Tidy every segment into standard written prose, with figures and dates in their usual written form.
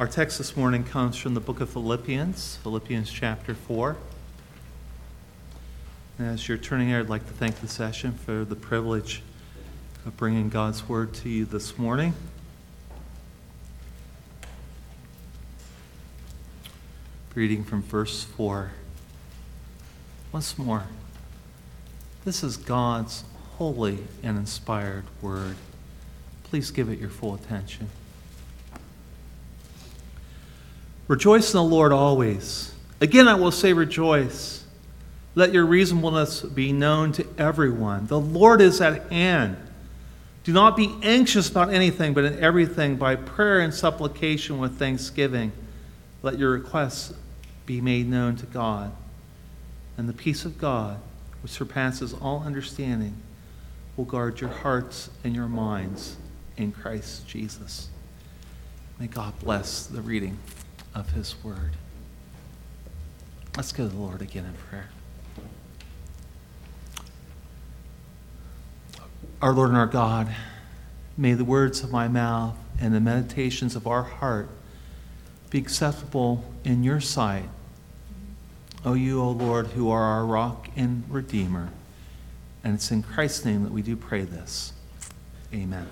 Our text this morning comes from the book of Philippians, Philippians chapter 4. And as you're turning there, I'd like to thank the session for the privilege of bringing God's word to you this morning. Reading from verse 4. Once more, this is God's holy and inspired word. Please give it your full attention. Rejoice in the Lord always. Again, I will say rejoice. Let your reasonableness be known to everyone. The Lord is at hand. Do not be anxious about anything, but in everything, by prayer and supplication with thanksgiving, let your requests be made known to God. And the peace of God, which surpasses all understanding, will guard your hearts and your minds in Christ Jesus. May God bless the reading of his word. Let's go to the Lord again in prayer. Our Lord and our God, may the words of my mouth and the meditations of our heart be acceptable in your sight, O you, O Lord, who are our rock and redeemer. And it's in Christ's name that we do pray this. Amen.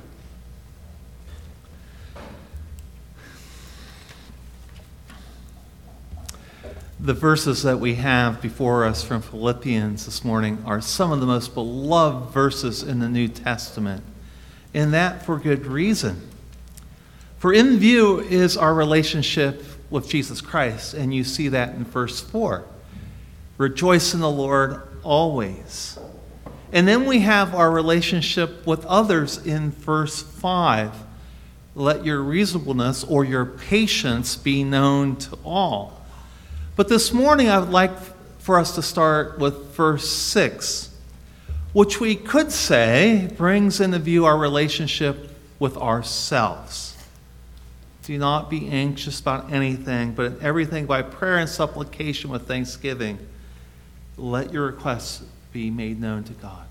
The verses that we have before us from Philippians this morning are some of the most beloved verses in the New Testament, and that for good reason. For in view is our relationship with Jesus Christ, and you see that in verse 4. Rejoice in the Lord always. And then we have our relationship with others in verse 5. Let your reasonableness or your patience be known to all. But this morning I would like for us to start with verse 6, which we could say brings into view our relationship with ourselves. Do not be anxious about anything, but in everything by prayer and supplication with thanksgiving, let your requests be made known to God.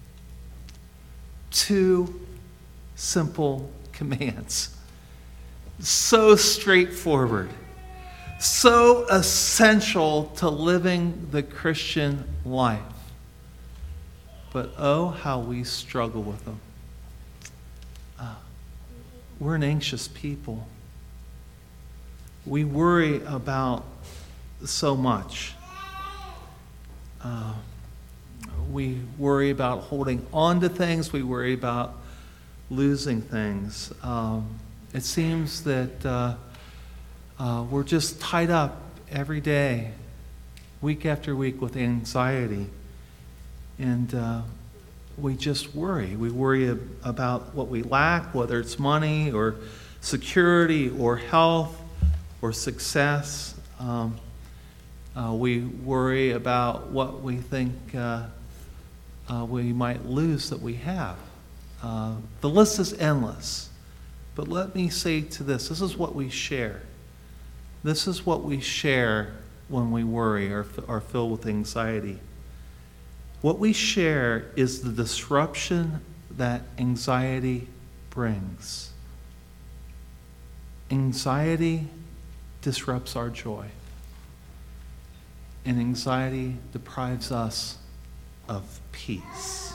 Two simple commands. So straightforward. So essential to living the Christian life. But oh, how we struggle with them. We're an anxious people. We worry about so much. We worry about holding on to things. We worry about losing things. It seems that we're just tied up every day, week after week, with anxiety. And we just worry. We worry about what we lack, whether it's money or security or health or success. We worry about what we think we might lose that we have. The list is endless. But let me say to this is what we share. This is what we share when we worry or are filled with anxiety. What we share is the disruption that anxiety brings. Anxiety disrupts our joy. And anxiety deprives us of peace.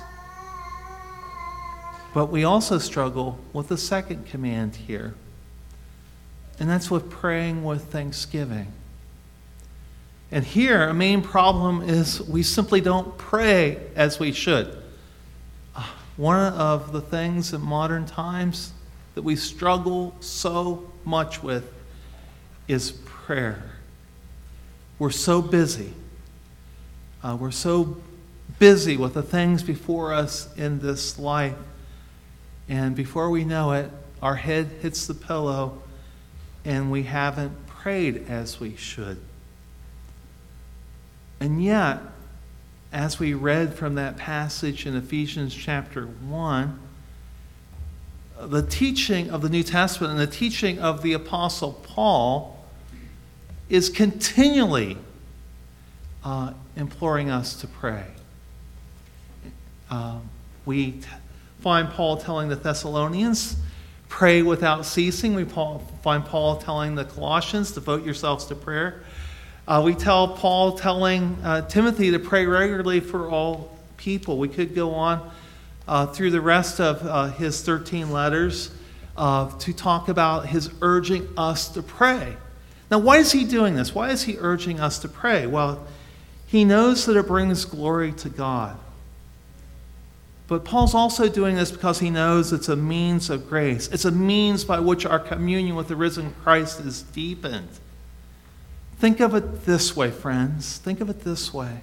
But we also struggle with the second command here. And that's with praying with thanksgiving. And here, a main problem is we simply don't pray as we should. One of the things in modern times that we struggle so much with is prayer. We're so busy. We're so busy with the things before us in this life. And before we know it, our head hits the pillow and we haven't prayed as we should. And yet, as we read from that passage in Ephesians chapter 1, the teaching of the New Testament and the teaching of the Apostle Paul is continually imploring us to pray. We find Paul telling the Thessalonians, pray without ceasing. We find Paul telling the Colossians, devote yourselves to prayer. We tell Paul telling Timothy to pray regularly for all people. We could go on through the rest of his 13 letters to talk about his urging us to pray. Now, why is he doing this? Why is he urging us to pray? Well, he knows that it brings glory to God. But Paul's also doing this because he knows it's a means of grace. It's a means by which our communion with the risen Christ is deepened. Think of it this way, friends. Think of it this way.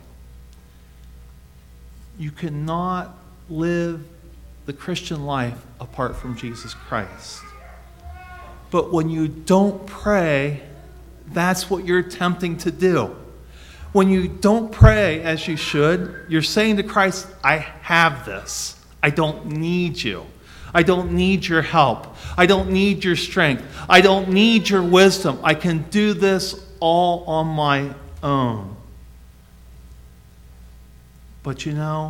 You cannot live the Christian life apart from Jesus Christ. But when you don't pray, that's what you're attempting to do. When you don't pray as you should, you're saying to Christ, I have this. I don't need you. I don't need your help. I don't need your strength. I don't need your wisdom. I can do this all on my own. But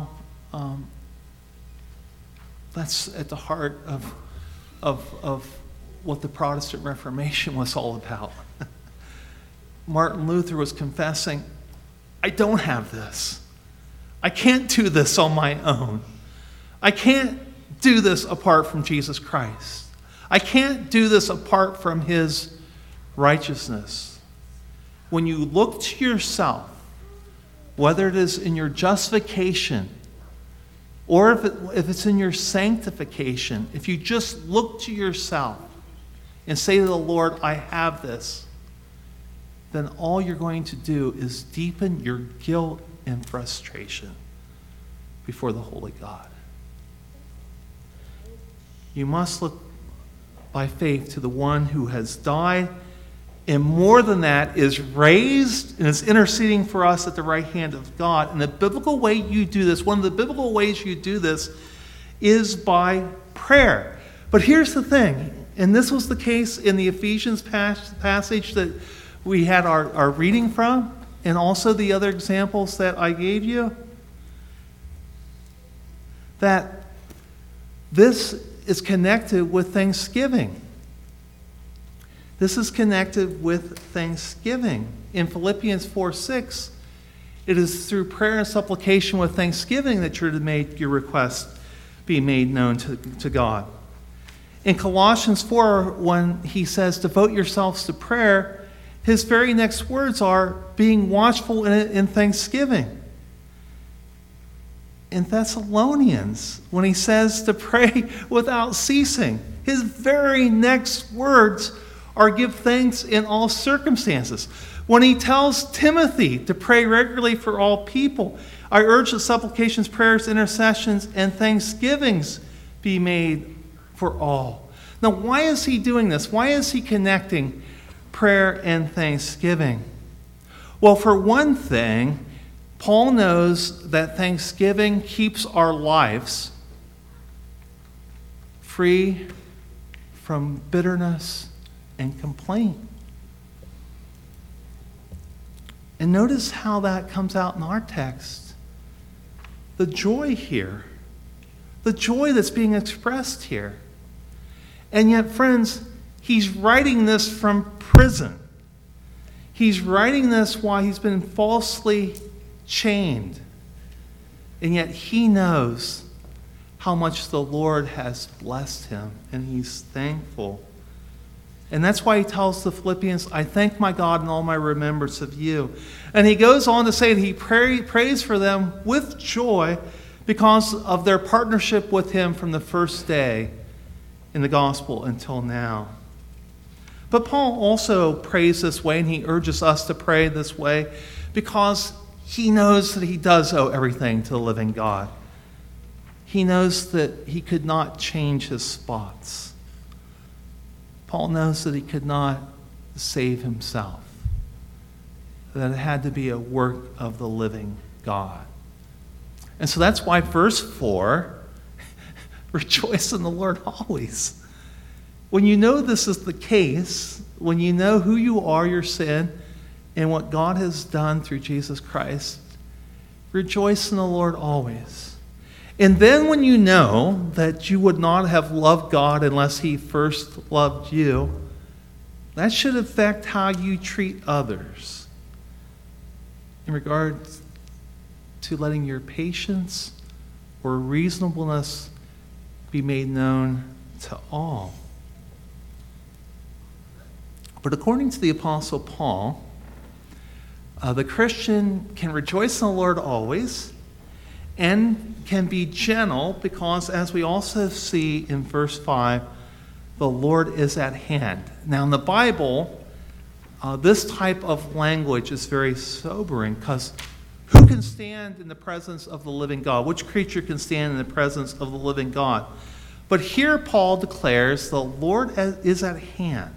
that's at the heart of what the Protestant Reformation was all about. Martin Luther was confessing, I don't have this. I can't do this on my own. I can't do this apart from Jesus Christ. I can't do this apart from his righteousness. When you look to yourself, whether it is in your justification or if it's in your sanctification, if you just look to yourself and say to the Lord, I have this, then all you're going to do is deepen your guilt and frustration before the holy God. You must look by faith to the one who has died, and more than that, is raised and is interceding for us at the right hand of God. And the biblical way you do this, one of the biblical ways you do this, is by prayer. But here's the thing, and this was the case in the Ephesians passage that we had our reading from, and also the other examples that I gave you, that this is connected with thanksgiving. This is connected with thanksgiving. In Philippians 4:6, it is through prayer and supplication with thanksgiving that you're to make your request be made known to God. In Colossians 4, when he says, devote yourselves to prayer, his very next words are being watchful in thanksgiving. In Thessalonians, when he says to pray without ceasing, his very next words are give thanks in all circumstances. When he tells Timothy to pray regularly for all people, I urge that supplications, prayers, intercessions, and thanksgivings be made for all. Now, why is he doing this? Why is he connecting prayer and thanksgiving? Well, for one thing, Paul knows that thanksgiving keeps our lives free from bitterness and complaint. And notice how that comes out in our text. The joy here, the joy that's being expressed here. And yet, friends, he's writing this from prison. He's writing this while he's been falsely chained. And yet he knows how much the Lord has blessed him, and he's thankful. And that's why he tells the Philippians, I thank my God in all my remembrance of you. And he goes on to say that he prays for them with joy because of their partnership with him from the first day in the gospel until now. But Paul also prays this way, and he urges us to pray this way because he knows that he does owe everything to the living God. He knows that he could not change his spots. Paul knows that he could not save himself, that it had to be a work of the living God. And so that's why verse 4, rejoice in the Lord always. When you know this is the case, when you know who you are, your sin, and what God has done through Jesus Christ, rejoice in the Lord always. And then when you know that you would not have loved God unless he first loved you, that should affect how you treat others in regards to letting your patience or reasonableness be made known to all. But according to the Apostle Paul, the Christian can rejoice in the Lord always and can be gentle because, as we also see in verse 5, the Lord is at hand. Now, in the Bible, this type of language is very sobering because who can stand in the presence of the living God? Which creature can stand in the presence of the living God? But here Paul declares the Lord is at hand.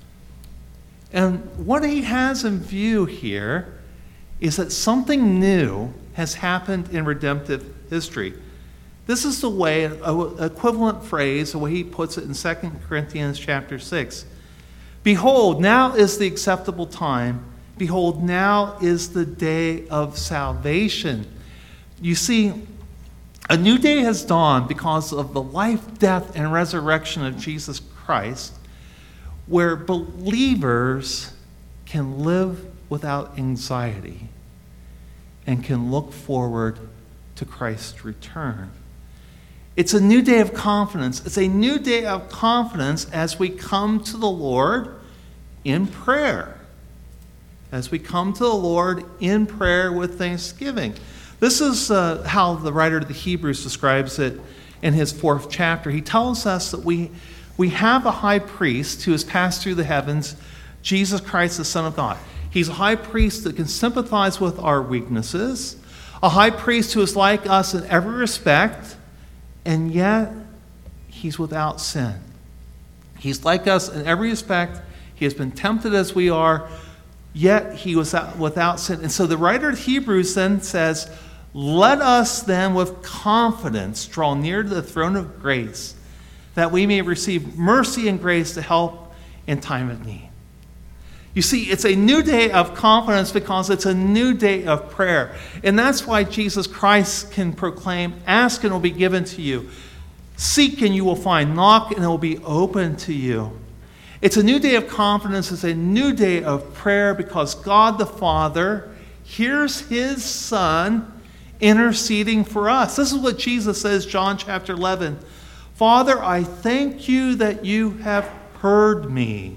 And what he has in view here is that something new has happened in redemptive history. This is the way, an equivalent phrase, the way he puts it in 2 Corinthians chapter 6. Behold, now is the acceptable time. Behold, now is the day of salvation. You see, a new day has dawned because of the life, death, and resurrection of Jesus Christ, where believers can live without anxiety and can look forward to Christ's return. It's a new day of confidence. It's a new day of confidence as we come to the Lord in prayer. As we come to the Lord in prayer with thanksgiving. This is how the writer of the Hebrews describes it in his 4th chapter. He tells us that we have a high priest who has passed through the heavens, Jesus Christ, the Son of God. He's a high priest that can sympathize with our weaknesses, a high priest who is like us in every respect, and yet he's without sin. He's like us in every respect. He has been tempted as we are, yet he was without sin. And so the writer of Hebrews then says, let us then with confidence draw near to the throne of grace, that we may receive mercy and grace to help in time of need. You see, it's a new day of confidence because it's a new day of prayer. And that's why Jesus Christ can proclaim, ask and it will be given to you. Seek and you will find. Knock and it will be open to you. It's a new day of confidence. It's a new day of prayer because God the Father hears his Son interceding for us. This is what Jesus says, John chapter 11. Father, I thank you that you have heard me.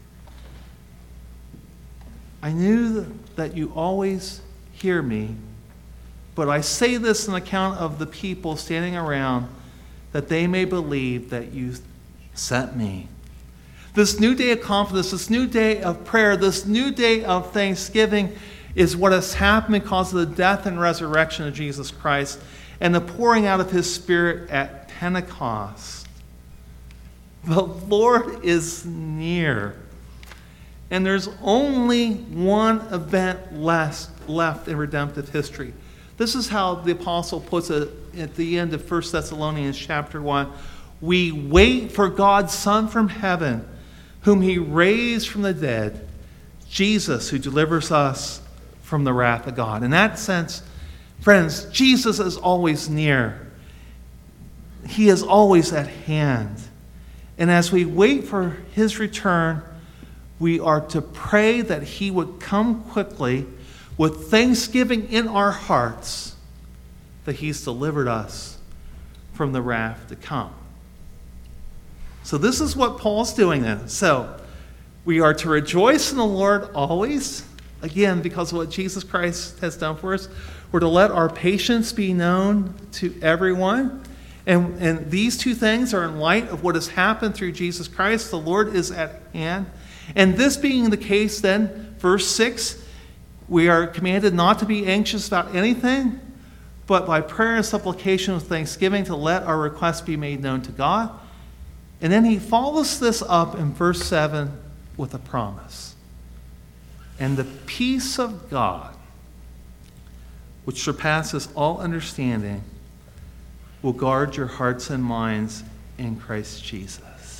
I knew that you always hear me, but I say this on account of the people standing around, that they may believe that you sent me. This new day of confidence, this new day of prayer, this new day of thanksgiving is what has happened because of the death and resurrection of Jesus Christ and the pouring out of his Spirit at Pentecost. The Lord is near. And there's only one event left in redemptive history. This is how the apostle puts it at the end of 1 Thessalonians chapter 1. We wait for God's Son from heaven, whom he raised from the dead, Jesus, who delivers us from the wrath of God. In that sense, friends, Jesus is always near. He is always at hand. And as we wait for his return, we are to pray that he would come quickly with thanksgiving in our hearts that he's delivered us from the wrath to come. So this is what Paul's doing then. So we are to rejoice in the Lord always, again, because of what Jesus Christ has done for us. We're to let our patience be known to everyone. And these two things are in light of what has happened through Jesus Christ. The Lord is at hand. And this being the case, then, verse 6, we are commanded not to be anxious about anything, but by prayer and supplication with thanksgiving to let our requests be made known to God. And then he follows this up in verse 7 with a promise. And the peace of God, which surpasses all understanding, will guard your hearts and minds in Christ Jesus.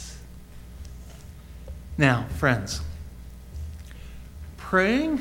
Now, friends, praying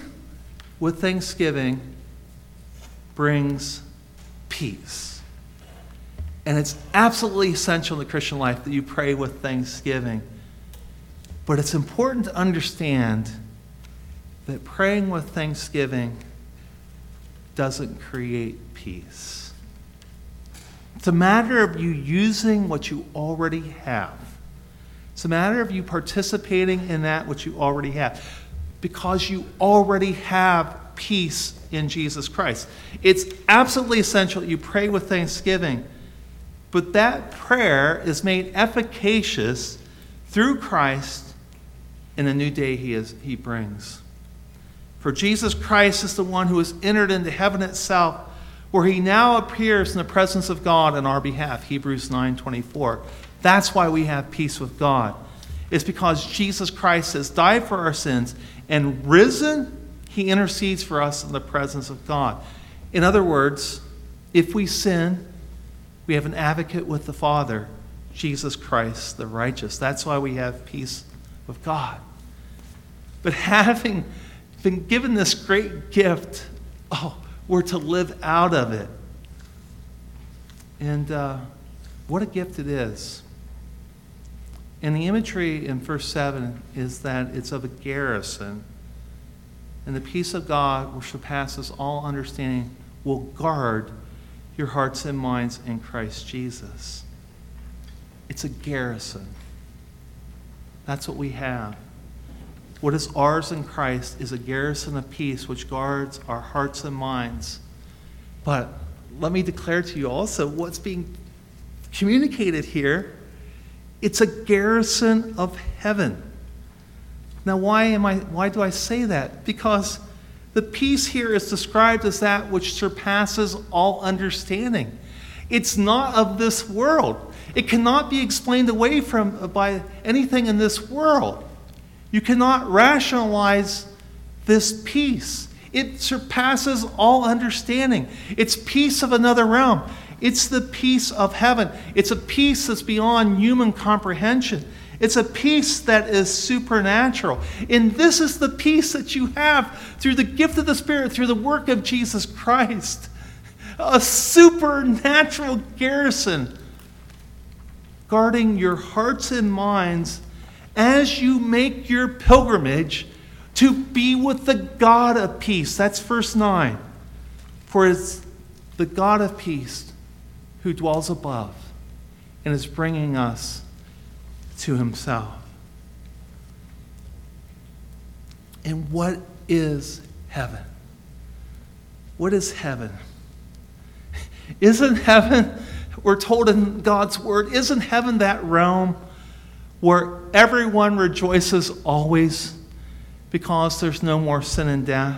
with thanksgiving brings peace. And it's absolutely essential in the Christian life that you pray with thanksgiving. But it's important to understand that praying with thanksgiving doesn't create peace. It's a matter of you using what you already have. It's a matter of you participating in that which you already have, because you already have peace in Jesus Christ. It's absolutely essential that you pray with thanksgiving, but that prayer is made efficacious through Christ in the new day he brings. For Jesus Christ is the one who has entered into heaven itself, where he now appears in the presence of God on our behalf, Hebrews 9:24. That's why we have peace with God. It's because Jesus Christ has died for our sins and risen, he intercedes for us in the presence of God. In other words, if we sin, we have an advocate with the Father, Jesus Christ the righteous. That's why we have peace with God. But having been given this great gift, we're to live out of it. And what a gift it is. And the imagery in verse 7 is that it's of a garrison. And the peace of God, which surpasses all understanding, will guard your hearts and minds in Christ Jesus. It's a garrison. That's what we have. What is ours in Christ is a garrison of peace which guards our hearts and minds. But let me declare to you also what's being communicated here. It's a garrison of heaven. Now, why do I say that? Because the peace here is described as that which surpasses all understanding. It's not of this world. It cannot be explained away by anything in this world. You cannot rationalize this peace. It surpasses all understanding. It's peace of another realm. It's the peace of heaven. It's a peace that's beyond human comprehension. It's a peace that is supernatural. And this is the peace that you have through the gift of the Spirit, through the work of Jesus Christ. A supernatural garrison guarding your hearts and minds as you make your pilgrimage to be with the God of peace. That's verse 9. For it's the God of peace who dwells above and is bringing us to himself. And what is heaven? What is heaven? Isn't heaven, we're told in God's word, isn't heaven that realm where everyone rejoices always because there's no more sin and death?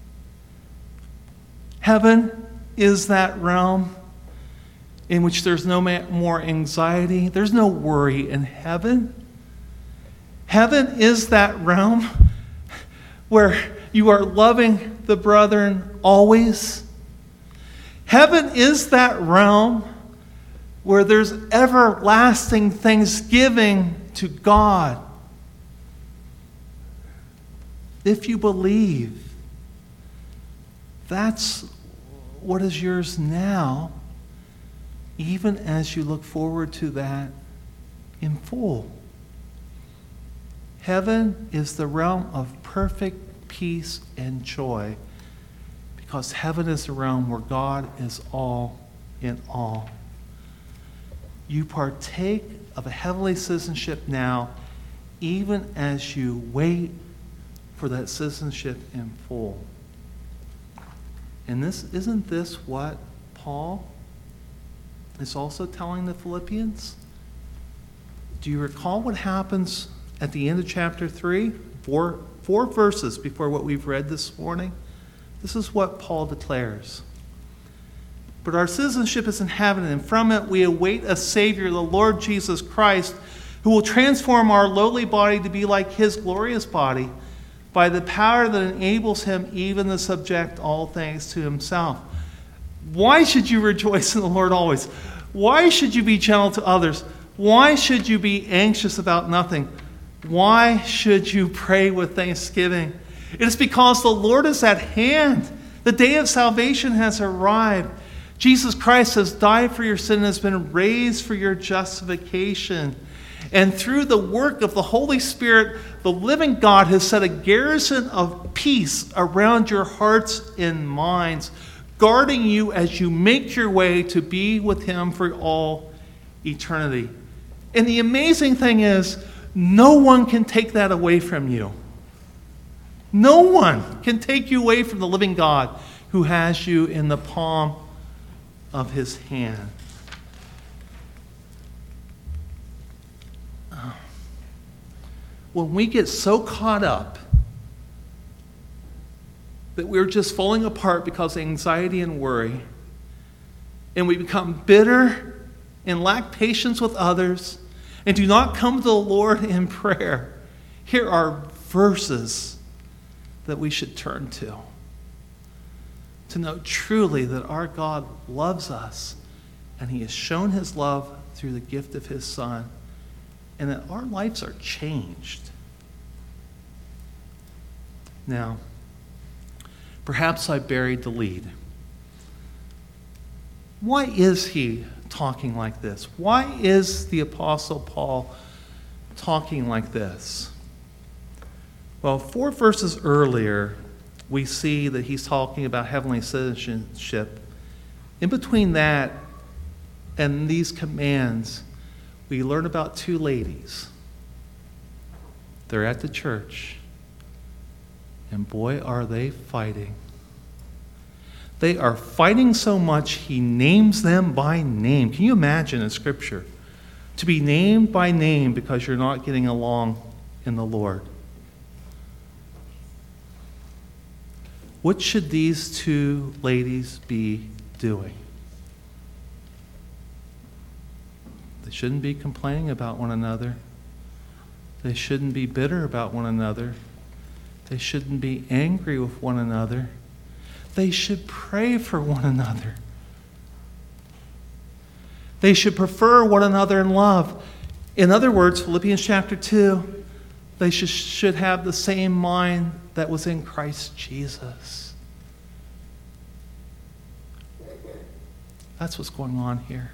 Heaven is that realm in which there's no more anxiety. There's no worry in heaven. Heaven is that realm where you are loving the brethren always. Heaven is that realm where there's everlasting thanksgiving to God. If you believe, that's what is yours now, even as you look forward to that in full. Heaven is the realm of perfect peace and joy, because heaven is the realm where God is all in all. You partake of a heavenly citizenship now, even as you wait for that citizenship in full. And isn't this what Paul is also telling the Philippians? Do you recall what happens at the end of chapter 3? Four verses before what we've read this morning. This is what Paul declares. But our citizenship is in heaven, and from it we await a Savior, the Lord Jesus Christ, who will transform our lowly body to be like his glorious body by the power that enables him even to subject all things to himself. Why should you rejoice in the Lord always? Why should you be gentle to others? Why should you be anxious about nothing? Why should you pray with thanksgiving? It is because the Lord is at hand. The day of salvation has arrived. Jesus Christ has died for your sin and has been raised for your justification. And through the work of the Holy Spirit, the living God has set a garrison of peace around your hearts and minds, guarding you as you make your way to be with him for all eternity. And the amazing thing is, no one can take that away from you. No one can take you away from the living God who has you in the palm of his hand. When we get so caught up that we're just falling apart because of anxiety and worry, and we become bitter and lack patience with others, and do not come to the Lord in prayer, here are verses that we should turn to know truly that our God loves us, and he has shown his love through the gift of his Son, and that our lives are changed. Now, perhaps I buried the lead. Why is he talking like this? Why is the Apostle Paul talking like this? Well, 4 verses earlier, we see that he's talking about heavenly citizenship. In between that and these commands, we learn about 2 ladies. They're at the church, and boy, are they fighting. They are fighting so much, he names them by name. Can you imagine in Scripture to be named by name because you're not getting along in the Lord? What should these 2 ladies be doing? They shouldn't be complaining about one another. They shouldn't be bitter about one another. They shouldn't be angry with one another. They should pray for one another. They should prefer one another in love. In other words, Philippians chapter 2, they should have the same mind that was in Christ Jesus. That's what's going on here.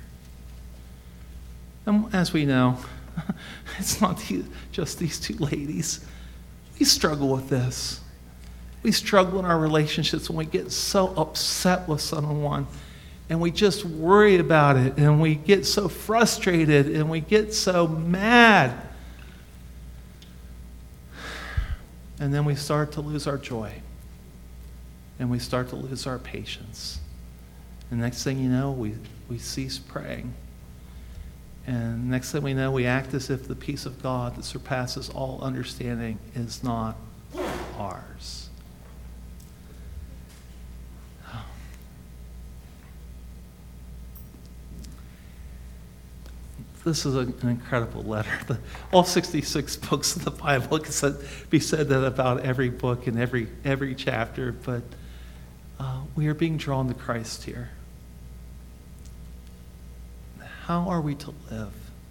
And as we know, it's not just these 2 ladies. We struggle with this. We struggle in our relationships when we get so upset with someone and we just worry about it and we get so frustrated and we get so mad. And then we start to lose our joy and we start to lose our patience. And next thing you know, we cease praying. And next thing we know, we act as if the peace of God that surpasses all understanding is not ours. This is an incredible letter. All 66 books of the Bible can be said that about every book and every chapter, but we are being drawn to Christ here. How are we to live?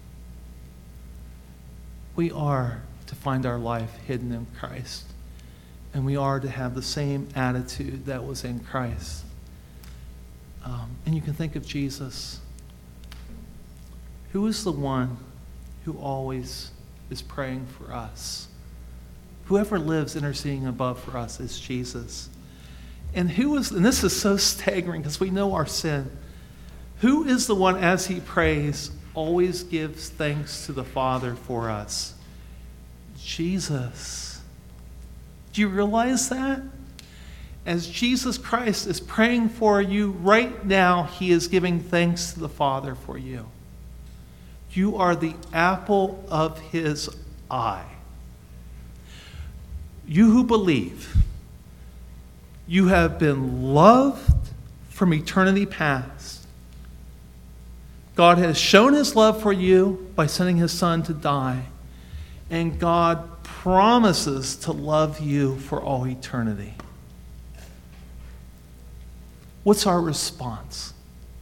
We are to find our life hidden in Christ, and we are to have the same attitude that was in Christ. And you can think of Jesus. Who is the one who always is praying for us? Whoever lives interceding above for us is Jesus. And this is so staggering because we know our sin. Who is the one, as he prays, always gives thanks to the Father for us? Jesus. Do you realize that? As Jesus Christ is praying for you right now, he is giving thanks to the Father for you. You are the apple of his eye. You who believe, you have been loved from eternity past. God has shown his love for you by sending his Son to die. And God promises to love you for all eternity. What's our response?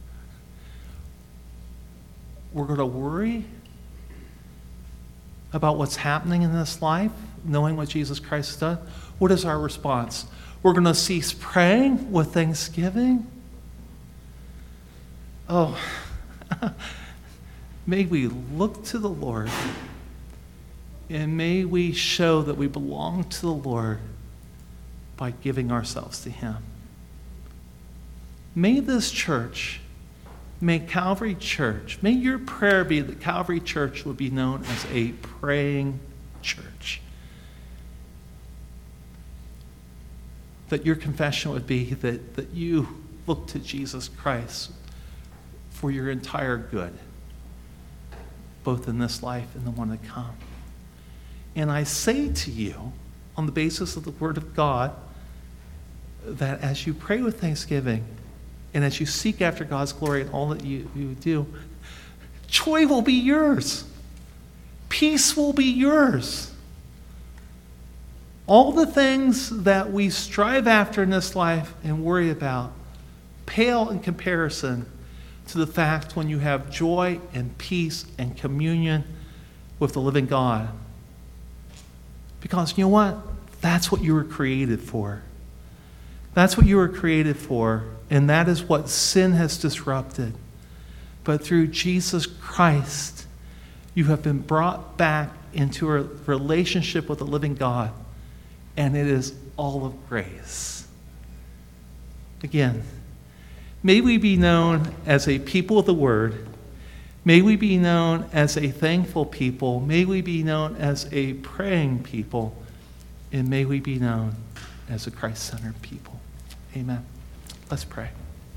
We're going to worry about what's happening in this life, knowing what Jesus Christ has done. What is our response? We're going to cease praying with thanksgiving. Oh, may we look to the Lord, and may we show that we belong to the Lord by giving ourselves to him. May this church, may Calvary Church, may your prayer be that Calvary Church would be known as a praying church. That your confession would be that you look to Jesus Christ for your entire good, both in this life and the one to come. And I say to you, on the basis of the Word of God, that as you pray with thanksgiving, and as you seek after God's glory in all that you do, joy will be yours. Peace will be yours. All the things that we strive after in this life and worry about pale in comparison to the fact when you have joy and peace and communion with the living God. Because you know what? That's what you were created for. That's what you were created for, and that is what sin has disrupted. But through Jesus Christ, you have been brought back into a relationship with the living God, and it is all of grace. Again, may we be known as a people of the Word. May we be known as a thankful people. May we be known as a praying people. And may we be known as a Christ-centered people. Amen. Let's pray.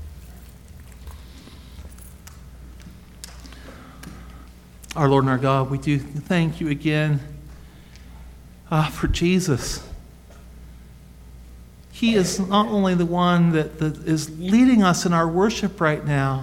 Our Lord and our God, we do thank you again for Jesus. He is not only the one that is leading us in our worship right now,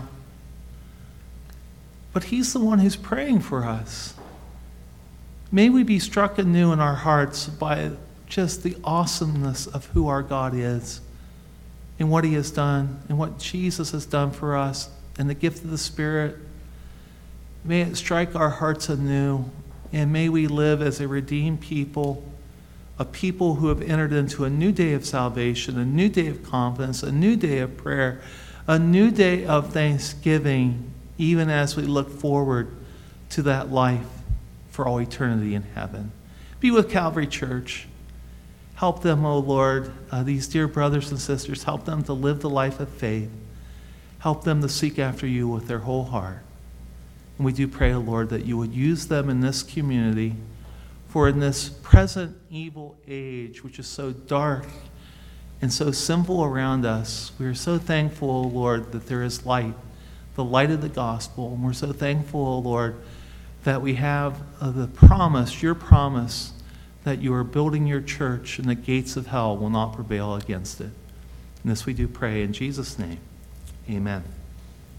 but he's the one who's praying for us. May we be struck anew in our hearts by just the awesomeness of who our God is and what he has done and what Jesus has done for us and the gift of the Spirit. May it strike our hearts anew, and may we live as a redeemed people, a people who have entered into a new day of salvation, a new day of confidence, a new day of prayer, a new day of thanksgiving, even as we look forward to that life for all eternity in heaven. Be with Calvary Church. Help them, O Lord, these dear brothers and sisters, help them to live the life of faith. Help them to seek after you with their whole heart. And we do pray, O Lord, that you would use them in this community, for in this present evil age, which is so dark and so sinful around us, we are so thankful, O Lord, that there is light, the light of the gospel. And we're so thankful, O Lord, that we have the promise, your promise, that you are building your church and the gates of hell will not prevail against it. And this we do pray in Jesus' name. Amen.